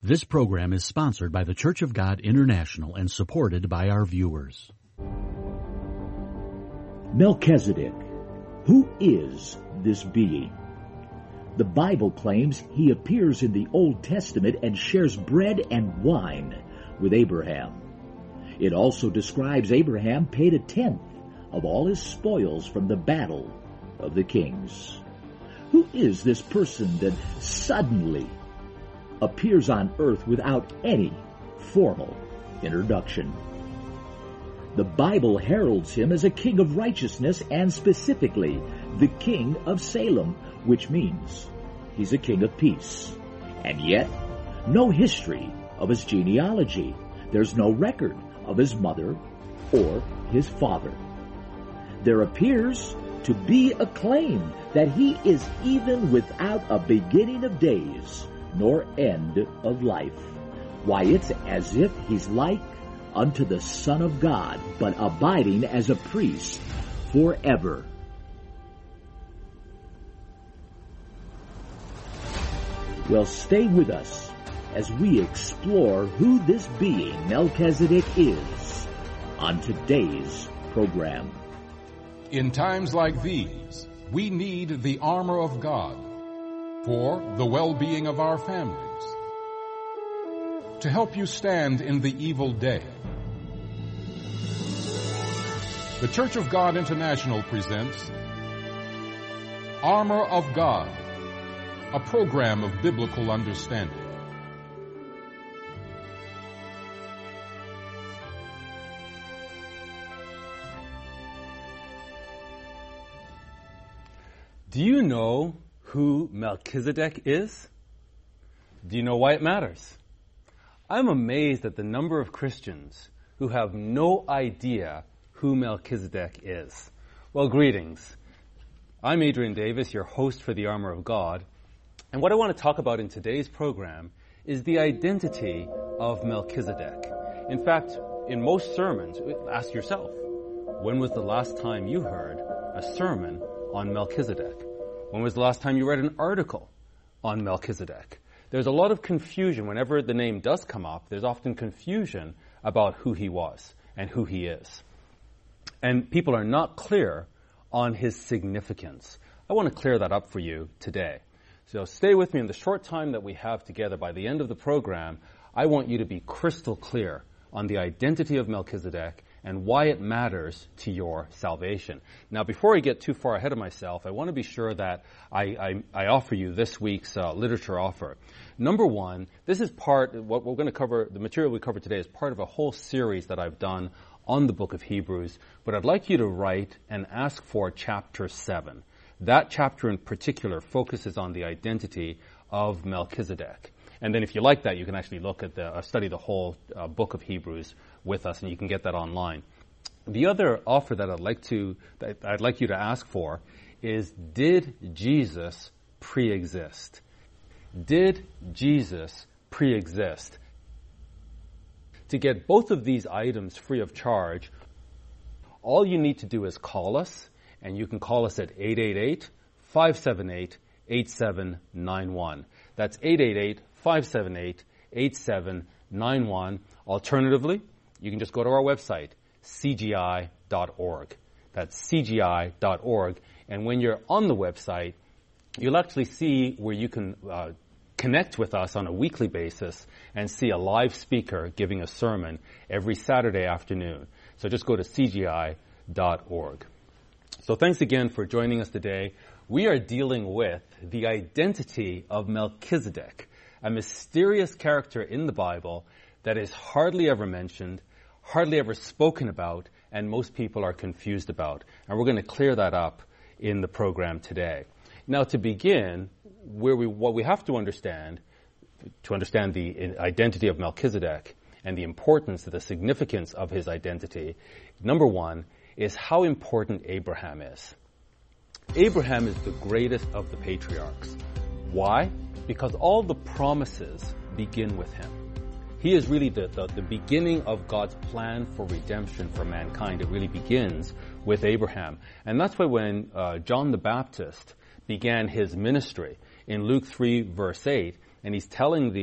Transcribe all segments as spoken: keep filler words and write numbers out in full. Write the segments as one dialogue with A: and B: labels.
A: This program is sponsored by the Church of God International and supported by our viewers.
B: Melchizedek. Who is this being? The Bible claims he appears in the Old Testament and shares bread and wine with Abraham. It also describes Abraham paid a tenth of all his spoils from the battle of the kings. Who is this person that suddenly appears on earth without any formal introduction? The Bible heralds him as a king of righteousness and specifically the king of Salem, which means he's a king of peace. And yet, no history of his genealogy. There's no record of his mother or his father. There appears to be a claim that he is even without a beginning of days nor end of life. Why, it's as if he's like unto the Son of God, but abiding as a priest forever. Well, stay with us as we explore who this being, Melchizedek, is on today's program.
C: In times like these, we need the armor of God for the well-being of our families, to help you stand in the evil day. The Church of God International presents Armor of God, a program of biblical understanding.
D: Do you know who Melchizedek is? Do you know why it matters? I'm amazed at the number of Christians who have no idea who Melchizedek is. Well, greetings. I'm Adrian Davis, your host for the Armor of God. And what I want to talk about in today's program is the identity of Melchizedek. In fact, in most sermons, ask yourself, when was the last time you heard a sermon on Melchizedek? When was the last time you read an article on Melchizedek? There's a lot of confusion. Whenever the name does come up, there's often confusion about who he was and who he is. And people are not clear on his significance. I want to clear that up for you today. So stay with me in the short time that we have together. By the end of the program, I want you to be crystal clear on the identity of Melchizedek and why it matters to your salvation. Now, before I get too far ahead of myself, I want to be sure that I, I, I offer you this week's uh, literature offer. Number one, this is part, what we're going to cover, the material we cover today is part of a whole series that I've done on the book of Hebrews, but I'd like you to write and ask for chapter seven. That chapter in particular focuses on the identity of Melchizedek. And then if you like that, you can actually look at the, uh, study the whole uh, book of Hebrews with us, and you can get that online. The other offer that I'd like to, that I'd like you to ask for is, did Jesus pre-exist? Did Jesus pre-exist? To get both of these items free of charge, all you need to do is call us, and you can call us at eight eight eight, five seven eight, eight seven nine one. That's eight eight eight, five seven eight, eight seven nine one. Alternatively, you can just go to our website, c g i dot org. That's c g i dot org. And when you're on the website, you'll actually see where you can uh, connect with us on a weekly basis and see a live speaker giving a sermon every Saturday afternoon. So just go to c g i dot org. So thanks again for joining us today. We are dealing with the identity of Melchizedek, a mysterious character in the Bible that is hardly ever mentioned, hardly ever spoken about, and most people are confused about. And we're going to clear that up in the program today. Now, to begin, where we, what we have to understand, to understand the identity of Melchizedek and the importance, the significance of his identity, number one, is how important Abraham is. Abraham is the greatest of the patriarchs. Why? Because all the promises begin with him. He is really the, the, the beginning of God's plan for redemption for mankind. It really begins with Abraham. And that's why when uh, John the Baptist began his ministry in Luke three, verse eight, and he's telling the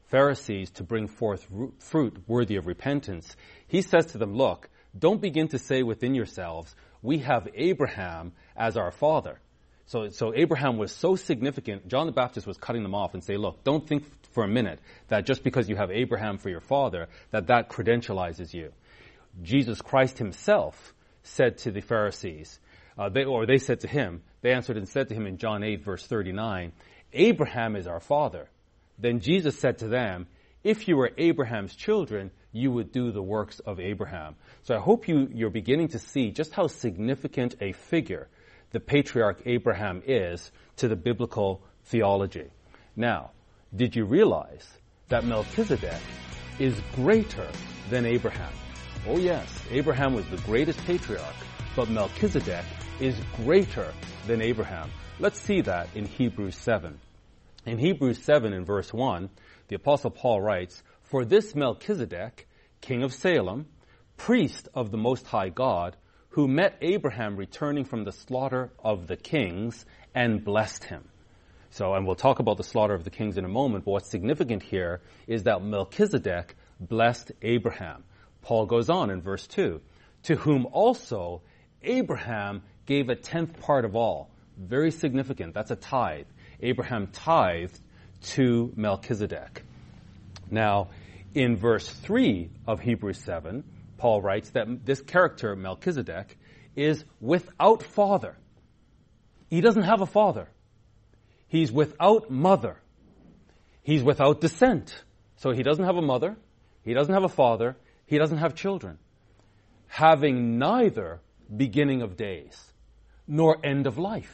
D: Pharisees to bring forth fruit worthy of repentance, he says to them, look, don't begin to say within yourselves, we have Abraham as our father. So, so Abraham was so significant, John the Baptist was cutting them off and say, look, don't think for a minute that just because you have Abraham for your father, that that credentializes you. Jesus Christ himself said to the Pharisees, uh, they, or they said to him, they answered and said to him in John eight, verse thirty-nine, Abraham is our father. Then Jesus said to them, if you were Abraham's children, you would do the works of Abraham. So I hope you, you're beginning to see just how significant a figure the patriarch Abraham is to the biblical theology. Now, did you realize that Melchizedek is greater than Abraham? Oh yes, Abraham was the greatest patriarch, but Melchizedek is greater than Abraham. Let's see that in Hebrews seven. In Hebrews seven, in verse one, the Apostle Paul writes, for this Melchizedek, king of Salem, priest of the Most High God, who met Abraham returning from the slaughter of the kings and blessed him. So, and we'll talk about the slaughter of the kings in a moment, but what's significant here is that Melchizedek blessed Abraham. Paul goes on in verse two, to whom also Abraham gave a tenth part of all. Very significant. That's a tithe. Abraham tithed to Melchizedek. Now, in verse three of Hebrews seven, Paul writes that this character, Melchizedek, is without father. He doesn't have a father. He's without mother. He's without descent. So he doesn't have a mother. He doesn't have a father. He doesn't have children. Having neither beginning of days nor end of life.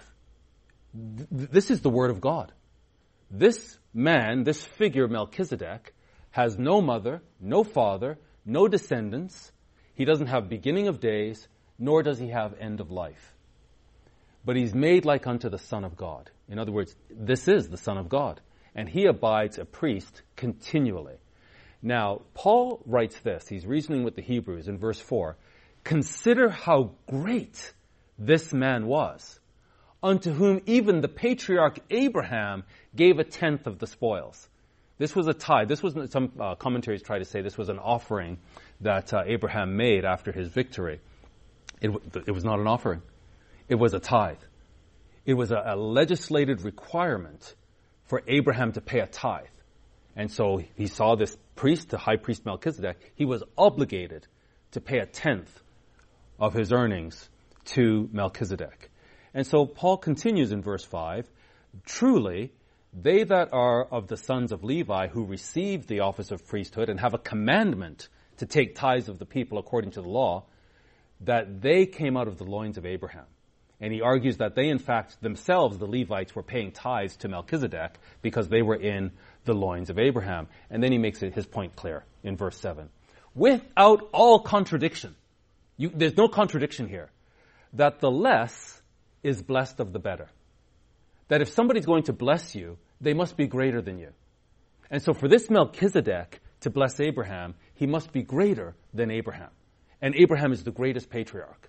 D: This is the word of God. This man, this figure, Melchizedek, has no mother, no father, no descendants. He doesn't have beginning of days, nor does he have end of life. But he's made like unto the Son of God. In other words, this is the Son of God. And he abides a priest continually. Now, Paul writes this. He's reasoning with the Hebrews in verse four. Consider how great this man was, unto whom even the patriarch Abraham gave a tenth of the spoils. This was a tithe. This was, some uh, commentaries try to say this was an offering that uh, Abraham made after his victory. It, it was not an offering. It was a tithe. It was a, a legislated requirement for Abraham to pay a tithe. And so he saw this priest, the high priest Melchizedek, he was obligated to pay a tenth of his earnings to Melchizedek. And so Paul continues in verse five, truly, they that are of the sons of Levi who receive the office of priesthood and have a commandment to take tithes of the people according to the law, that they came out of the loins of Abraham. And he argues that they, in fact, themselves, the Levites, were paying tithes to Melchizedek because they were in the loins of Abraham. And then he makes it, his point clear in verse seven. Without all contradiction, you, there's no contradiction here, that the less is blessed of the better. That if somebody's going to bless you, they must be greater than you. And so for this Melchizedek to bless Abraham, he must be greater than Abraham. And Abraham is the greatest patriarch.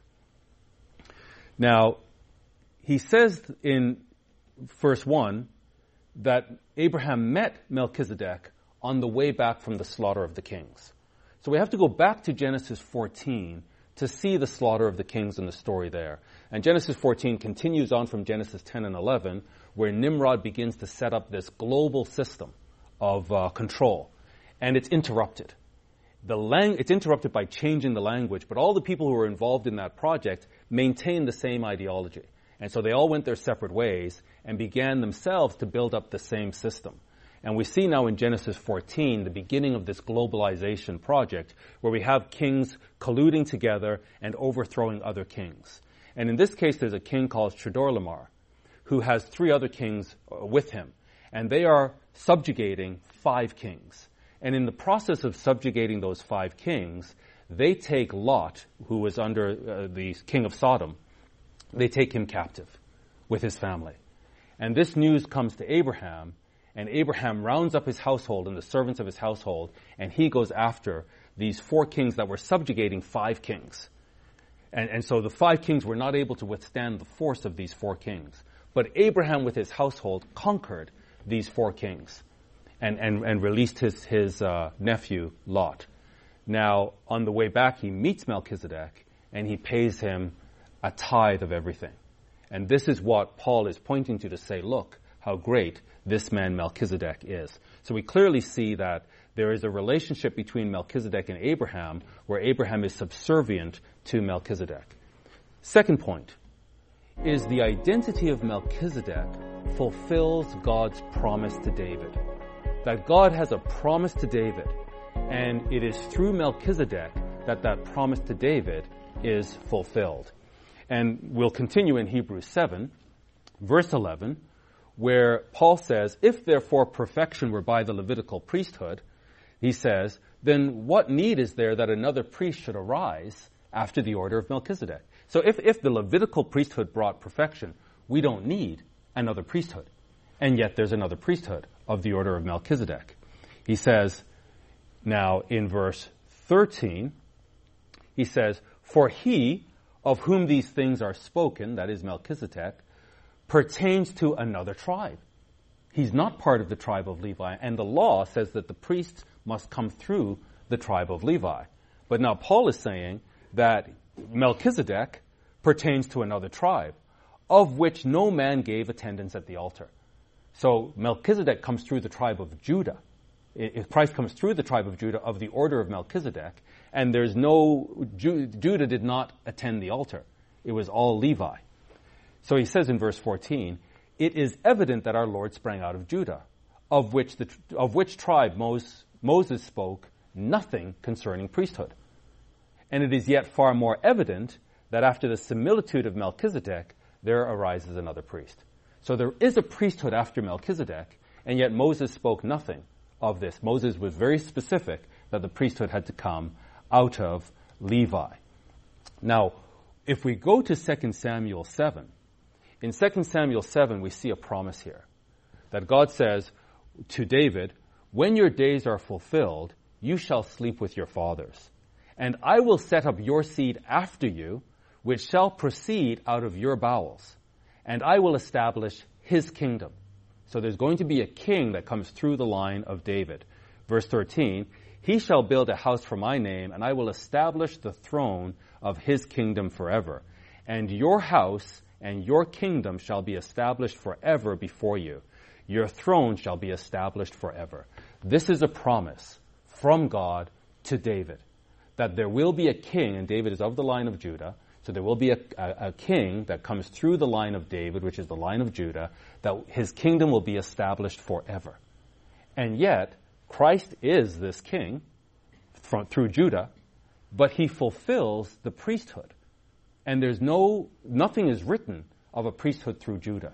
D: Now, he says in verse one that Abraham met Melchizedek on the way back from the slaughter of the kings. So we have to go back to Genesis fourteen to see the slaughter of the kings and the story there. And Genesis fourteen continues on from Genesis ten and eleven, where Nimrod begins to set up this global system of uh, control. And it's interrupted. The lang- it's interrupted by changing the language, but all the people who were involved in that project maintained the same ideology. And so they all went their separate ways and began themselves to build up the same system. And we see now in Genesis fourteen the beginning of this globalization project where we have kings colluding together and overthrowing other kings. And in this case, there's a king called Chedorlaomer who has three other kings with him. And they are subjugating five kings. And in the process of subjugating those five kings, they take Lot, who was under uh, the king of Sodom, they take him captive with his family. And this news comes to Abraham, and Abraham rounds up his household and the servants of his household, and he goes after these four kings that were subjugating five kings. And, and so the five kings were not able to withstand the force of these four kings. But Abraham with his household conquered these four kings. and, and, and released his, his uh, nephew, Lot. Now, on the way back, he meets Melchizedek, and he pays him a tithe of everything. And this is what Paul is pointing to to say, look, how great this man Melchizedek is. So we clearly see that there is a relationship between Melchizedek and Abraham, where Abraham is subservient to Melchizedek. Second point is the identity of Melchizedek fulfills God's promise to David. That God has a promise to David, and it is through Melchizedek that that promise to David is fulfilled. And we'll continue in Hebrews seven, verse eleven, where Paul says, if therefore perfection were by the Levitical priesthood, he says, then what need is there that another priest should arise after the order of Melchizedek? So if, if the Levitical priesthood brought perfection, we don't need another priesthood. And yet there's another priesthood of the order of Melchizedek. He says, now in verse thirteen, he says, for he of whom these things are spoken, that is Melchizedek, pertains to another tribe. He's not part of the tribe of Levi, and the law says that the priests must come through the tribe of Levi. But now Paul is saying that Melchizedek pertains to another tribe, of which no man gave attendance at the altar. So Melchizedek comes through the tribe of Judah. If Christ comes through the tribe of Judah of the order of Melchizedek, and there's no, Judah did not attend the altar. It was all Levi. So he says in verse fourteen, it is evident that our Lord sprang out of Judah, of which the, of which tribe Moses, Moses spoke nothing concerning priesthood. And it is yet far more evident that after the similitude of Melchizedek, there arises another priest. So there is a priesthood after Melchizedek, and yet Moses spoke nothing of this. Moses was very specific that the priesthood had to come out of Levi. Now, if we go to Second Samuel seven, in Second Samuel seven, we see a promise here that God says to David, when your days are fulfilled, you shall sleep with your fathers. And I will set up your seed after you, which shall proceed out of your bowels. And I will establish his kingdom. So there's going to be a king that comes through the line of David. Verse thirteen, he shall build a house for my name, and I will establish the throne of his kingdom forever. And your house and your kingdom shall be established forever before you. Your throne shall be established forever. This is a promise from God to David, that there will be a king, and David is of the line of Judah, so there will be a, a, a king that comes through the line of David, which is the line of Judah, that his kingdom will be established forever. And yet, Christ is this king from, through Judah, but he fulfills the priesthood. And there's no, nothing is written of a priesthood through Judah.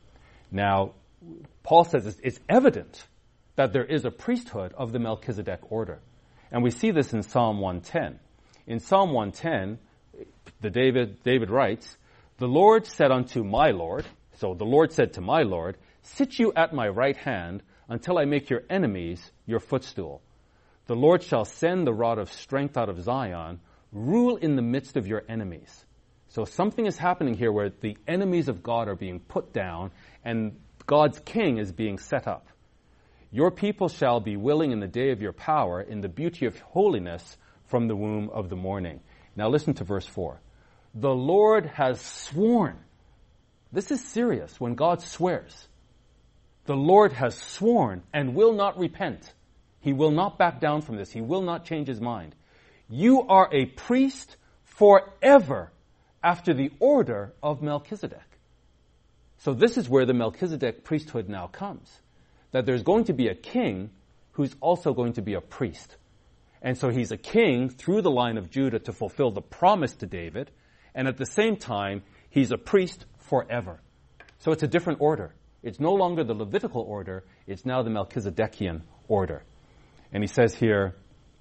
D: Now, Paul says it's, it's evident that there is a priesthood of the Melchizedek order. And we see this in Psalm one ten. In Psalm one ten, the David, David writes, the Lord said unto my Lord, so the Lord said to my Lord, sit you at my right hand until I make your enemies your footstool. The Lord shall send the rod of strength out of Zion, rule in the midst of your enemies. So something is happening here where the enemies of God are being put down and God's king is being set up. Your people shall be willing in the day of your power, in the beauty of holiness from the womb of the morning. Now listen to verse four. The Lord has sworn. This is serious when God swears. The Lord has sworn and will not repent. He will not back down from this. He will not change his mind. You are a priest forever after the order of Melchizedek. So this is where the Melchizedek priesthood now comes. That there's going to be a king who's also going to be a priest. And so he's a king through the line of Judah to fulfill the promise to David, and at the same time, he's a priest forever. So it's a different order. It's no longer the Levitical order, it's now the Melchizedekian order. And he says here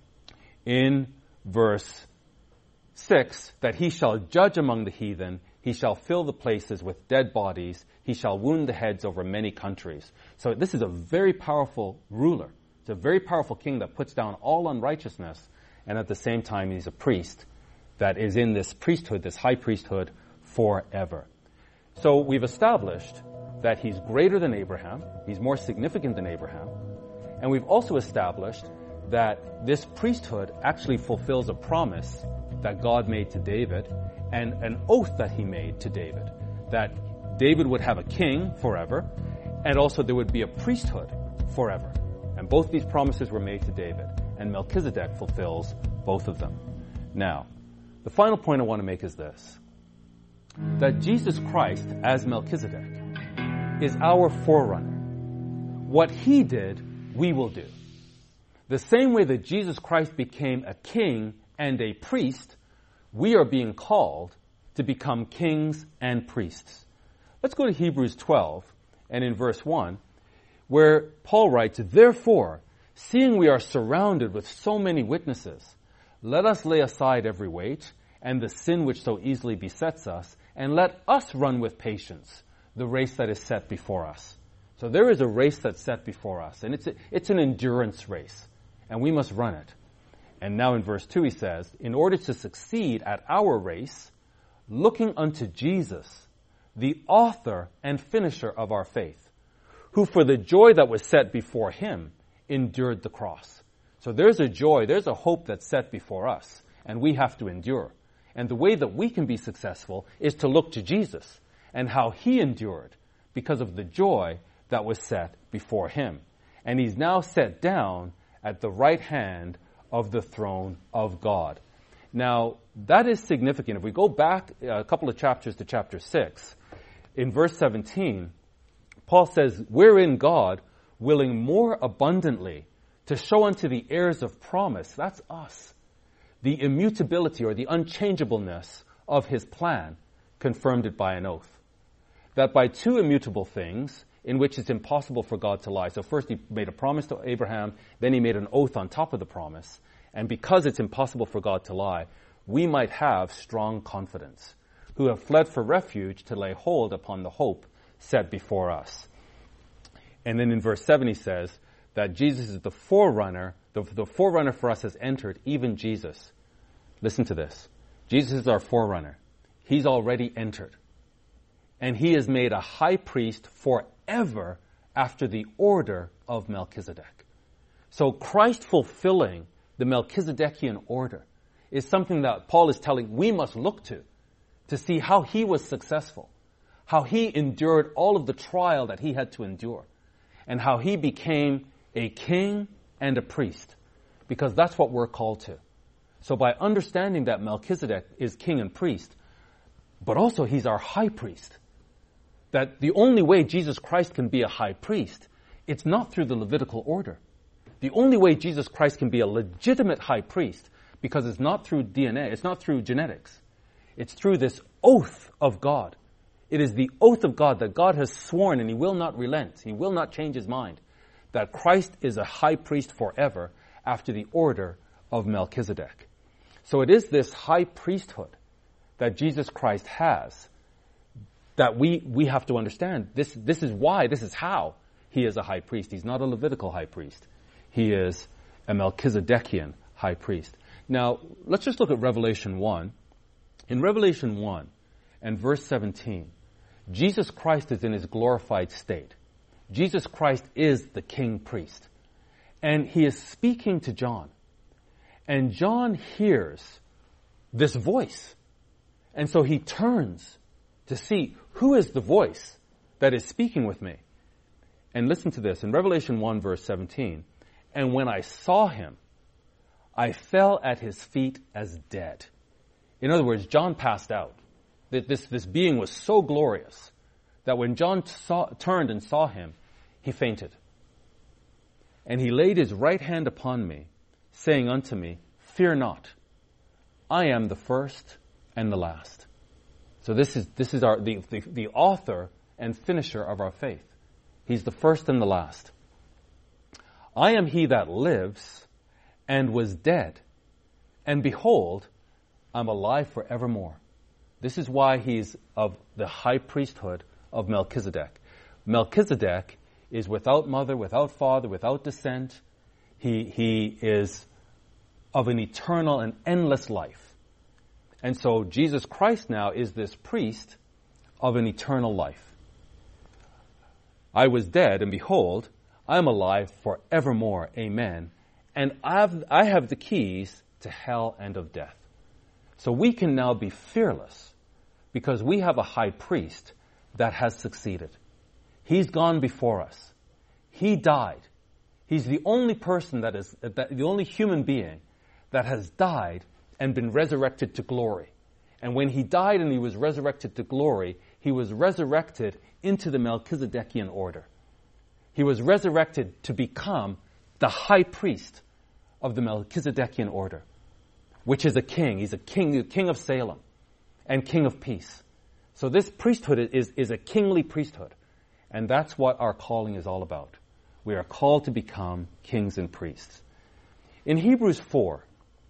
D: in verse six that he shall judge among the heathen, he shall fill the places with dead bodies, he shall wound the heads over many countries. So this is a very powerful ruler. It's a very powerful king that puts down all unrighteousness, and at the same time he's a priest that is in this priesthood, this high priesthood, forever. So we've established that he's greater than Abraham, he's more significant than Abraham, And we've also established that this priesthood actually fulfills a promise that God made to David and an oath that he made to David, that David would have a king forever, and also there would be a priesthood forever. And both these promises were made to David, and Melchizedek fulfills both of them. Now, the final point I want to make is this, that Jesus Christ, as Melchizedek, is our forerunner. What he did, we will do. The same way that Jesus Christ became a king and a priest, we are being called to become kings and priests. Let's go to Hebrews twelve, and in verse one, where Paul writes, "Therefore, seeing we are surrounded with so many witnesses, let us lay aside every weight and the sin which so easily besets us, and let us run with patience the race that is set before us." So there is a race that's set before us, and it's a, it's an endurance race, and we must run it. And now in verse two he says, "In order to succeed at our race, looking unto Jesus, the author and finisher of our faith, who for the joy that was set before him endured the cross." So there's a joy, there's a hope that's set before us, and we have to endure. And the way that we can be successful is to look to Jesus and how he endured because of the joy that was set before him. And he's now set down at the right hand of the throne of God. Now, that is significant. If we go back a couple of chapters to chapter six, in verse seventeen, Paul says, "Wherein God, willing more abundantly to show unto the heirs of promise," that's us, "the immutability or the unchangeableness of his plan, confirmed it by an oath." That by two immutable things, in which it's impossible for God to lie. So first he made a promise to Abraham, then he made an oath on top of the promise. And because it's impossible for God to lie, we might have strong confidence, who have fled for refuge to lay hold upon the hope set before us. And then in verse seven he says that Jesus is the forerunner, the, the forerunner for us has entered, even Jesus. Listen to this. Jesus is our forerunner. He's already entered. And he is made a high priest forever after the order of Melchizedek. So Christ fulfilling the Melchizedekian order is something that Paul is telling we must look to, to see how he was successful, how he endured all of the trial that he had to endure, and how he became a king and a priest, because that's what we're called to. So by understanding that Melchizedek is king and priest, but also he's our high priest, that the only way Jesus Christ can be a high priest, it's not through the Levitical order. The only way Jesus Christ can be a legitimate high priest, because it's not through D N A, it's not through genetics. It's through this oath of God. It is the oath of God that God has sworn, and he will not relent, he will not change his mind, that Christ is a high priest forever after the order of Melchizedek. So it is this high priesthood that Jesus Christ has that we, we have to understand. This, this is why, this is how he is a high priest. He's not a Levitical high priest. He is a Melchizedekian high priest. Now, let's just look at Revelation one. In Revelation one and verse seventeen, Jesus Christ is in his glorified state. Jesus Christ is the king priest. And he is speaking to John. And John hears this voice. And so he turns to see who is the voice that is speaking with me. And listen to this. In Revelation one verse seventeen, "And when I saw him, I fell at his feet as dead." In other words, John passed out. This, this being was so glorious that when John saw, turned and saw him, he fainted. "And he laid his right hand upon me, saying unto me, Fear not, I am the first and the last." So this is this is our the, the, the author and finisher of our faith. He's the first and the last. "I am he that lives and was dead, and behold, I'm alive forevermore." This is why he's of the high priesthood of Melchizedek. Melchizedek is without mother, without father, without descent. He, he is of an eternal and endless life. And so Jesus Christ now is this priest of an eternal life. "I was dead, and behold, I am alive forevermore. Amen. And I've, I have the keys to hell and of death. So we can now be fearless because we have a high priest that has succeeded. He's gone before us. He died. He's the only person that is, that, the only human being that has died and been resurrected to glory. And when he died and he was resurrected to glory, he was resurrected into the Melchizedekian order. He was resurrected to become the high priest of the Melchizedekian order, which is a king. He's a king, the king of Salem and king of peace. So this priesthood is, is a kingly priesthood. And that's what our calling is all about. We are called to become kings and priests. In Hebrews four,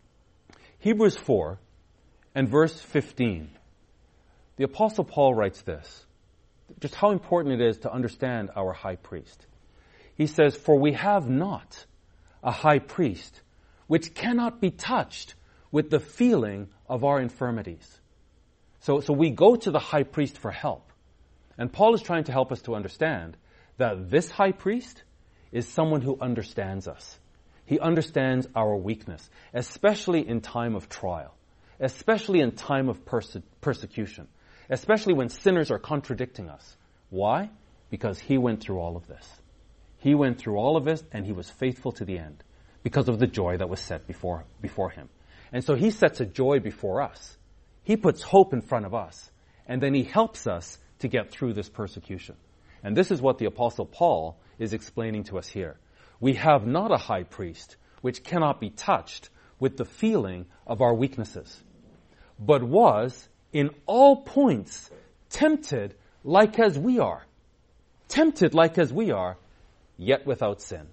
D: Hebrews four and verse fifteen, the Apostle Paul writes this, just how important it is to understand our high priest. He says, "For we have not a high priest which cannot be touched with the feeling of our infirmities." So, so we go to the high priest for help. And Paul is trying to help us to understand that this high priest is someone who understands us. He understands our weakness, especially in time of trial, especially in time of perse- persecution, especially when sinners are contradicting us. Why? Because he went through all of this. He went through all of this and he was faithful to the end because of the joy that was set before, before him. And so he sets a joy before us. He puts hope in front of us. And then he helps us to get through this persecution. And this is what the Apostle Paul is explaining to us here. We have not a high priest which cannot be touched with the feeling of our weaknesses, but was in all points tempted like as we are. Tempted like as we are, yet without sin.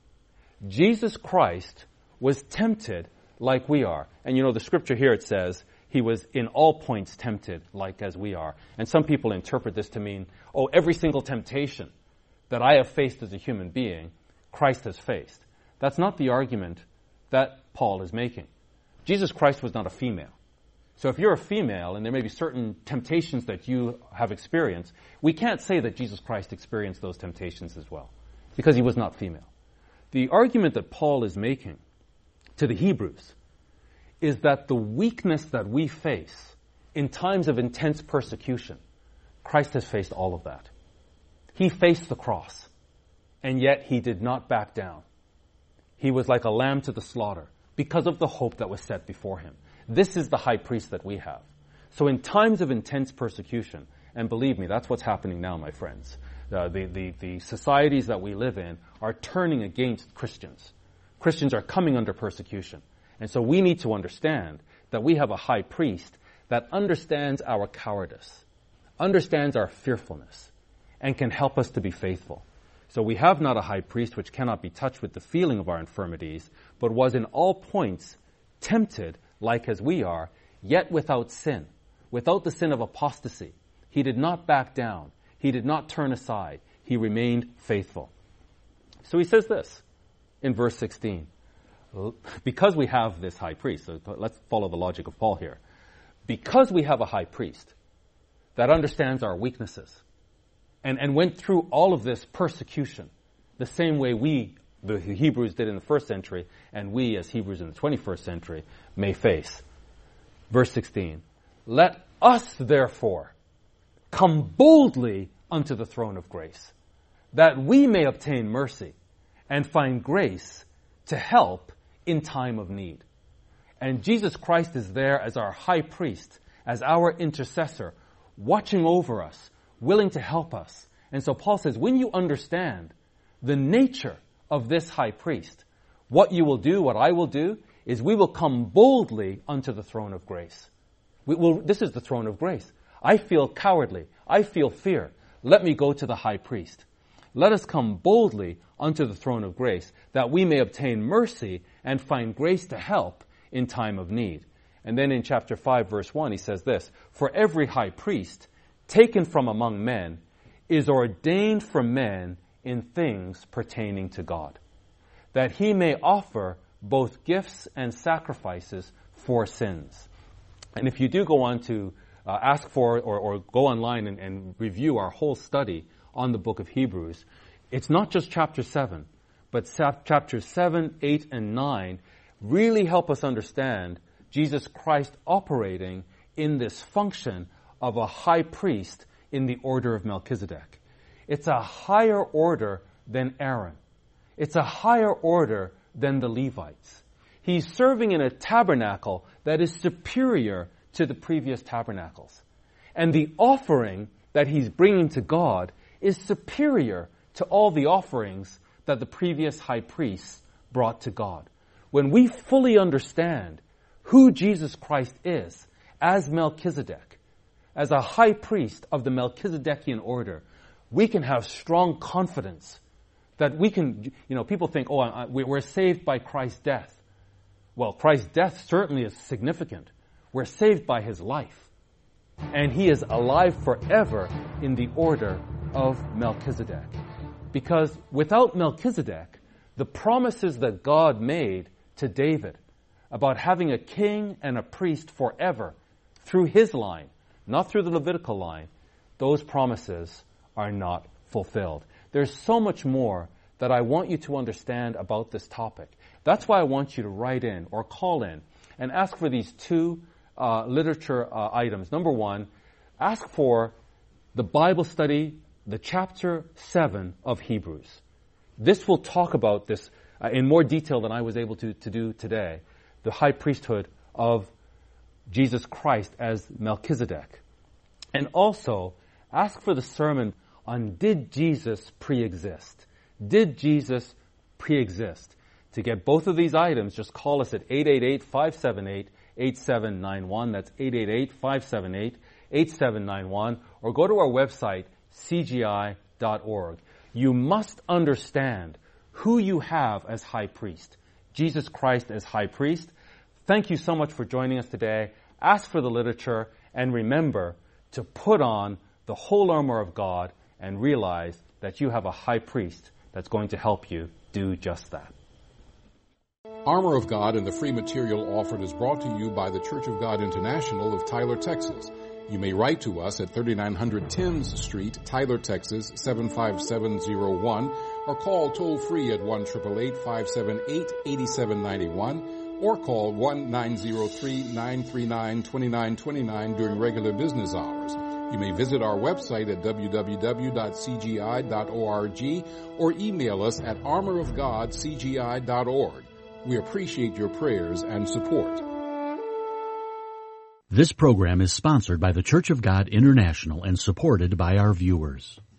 D: Jesus Christ was tempted like we are. And you know, the scripture here, it says, he was in all points tempted like as we are. And some people interpret this to mean, oh, every single temptation that I have faced as a human being, Christ has faced. That's not the argument that Paul is making. Jesus Christ was not a female. So if you're a female and there may be certain temptations that you have experienced, we can't say that Jesus Christ experienced those temptations as well, because he was not female. The argument that Paul is making to the Hebrews is that the weakness that we face in times of intense persecution, Christ has faced all of that. He faced the cross, and yet he did not back down. He was like a lamb to the slaughter because of the hope that was set before him. This is the high priest that we have. So in times of intense persecution, and believe me, that's what's happening now, my friends. Uh, the, the, the societies that we live in are turning against Christians. Christians are coming under persecution. And so we need to understand that we have a high priest that understands our cowardice, understands our fearfulness, and can help us to be faithful. So we have not a high priest which cannot be touched with the feeling of our infirmities, but was in all points tempted like as we are, yet without sin, without the sin of apostasy. He did not back down. He did not turn aside. He remained faithful. So he says this in verse sixteen. Because we have this high priest, so let's follow the logic of Paul here. Because we have a high priest that understands our weaknesses and, and went through all of this persecution the same way we, the Hebrews, did in the first century, and we as Hebrews in the twenty-first century may face. Verse sixteen, let us therefore come boldly unto the throne of grace, that we may obtain mercy and find grace to help in time of need. And Jesus Christ is there as our high priest, as our intercessor, watching over us, willing to help us. And so Paul says, when you understand the nature of this high priest, what you will do, what I will do, is we will come boldly unto the throne of grace. We will, this is the throne of grace. I feel cowardly. I feel fear. Let me go to the high priest. Let us come boldly unto the throne of grace, that we may obtain mercy and find grace to help in time of need. And then in chapter five, verse one, he says this, for every high priest taken from among men is ordained for men in things pertaining to God, that he may offer both gifts and sacrifices for sins. And if you do go on to uh, ask for or, or go online and, and review our whole study on the book of Hebrews, It's not just chapter seven, but chapters seven, eight, and nine really help us understand Jesus Christ operating in this function of a high priest in the order of Melchizedek. It's a higher order than Aaron. It's a higher order than the Levites. He's serving in a tabernacle that is superior to the previous tabernacles. And the offering that he's bringing to God is superior to all the offerings that the previous high priests brought to God. When we fully understand who Jesus Christ is as Melchizedek, as a high priest of the Melchizedekian order, we can have strong confidence that we can, you know, people think, oh, I, we're saved by Christ's death. Well, Christ's death certainly is significant. We're saved by his life. And he is alive forever in the order of Melchizedek. Because without Melchizedek, the promises that God made to David about having a king and a priest forever through his line, not through the Levitical line, those promises are not fulfilled. There's so much more that I want you to understand about this topic. That's why I want you to write in or call in and ask for these two uh, literature uh, items. Number one, ask for the Bible study, the chapter seven of Hebrews. This will talk about this uh, in more detail than I was able to, to do today, the high priesthood of Jesus Christ as Melchizedek. And also, ask for the sermon on Did Jesus Pre-Exist? Did Jesus pre-exist? To get both of these items, just call us at eight eight eight, five seven eight, eight seven nine one. That's eight eight eight, five seven eight, eight seven nine one. Or go to our website, c g i dot org. You must understand who you have as high priest. Jesus Christ as high priest. Thank you so much for joining us today. Ask for the literature, and remember to put on the whole armor of God and realize that you have a high priest that's going to help you do just that.
C: Armor of God and the free material offered is brought to you by the Church of God International of Tyler, Texas. You may write to us at thirty-nine hundred Thames Street, Tyler, Texas, seven five seven zero one, or call toll-free at one eight eight eight, five seven eight, eight seven nine one, or call one nine zero three, nine three nine, two nine two nine during regular business hours. You may visit our website at w w w dot c g i dot org or email us at armor of god c g i dot org. We appreciate your prayers and support.
A: This program is sponsored by the Church of God International and supported by our viewers.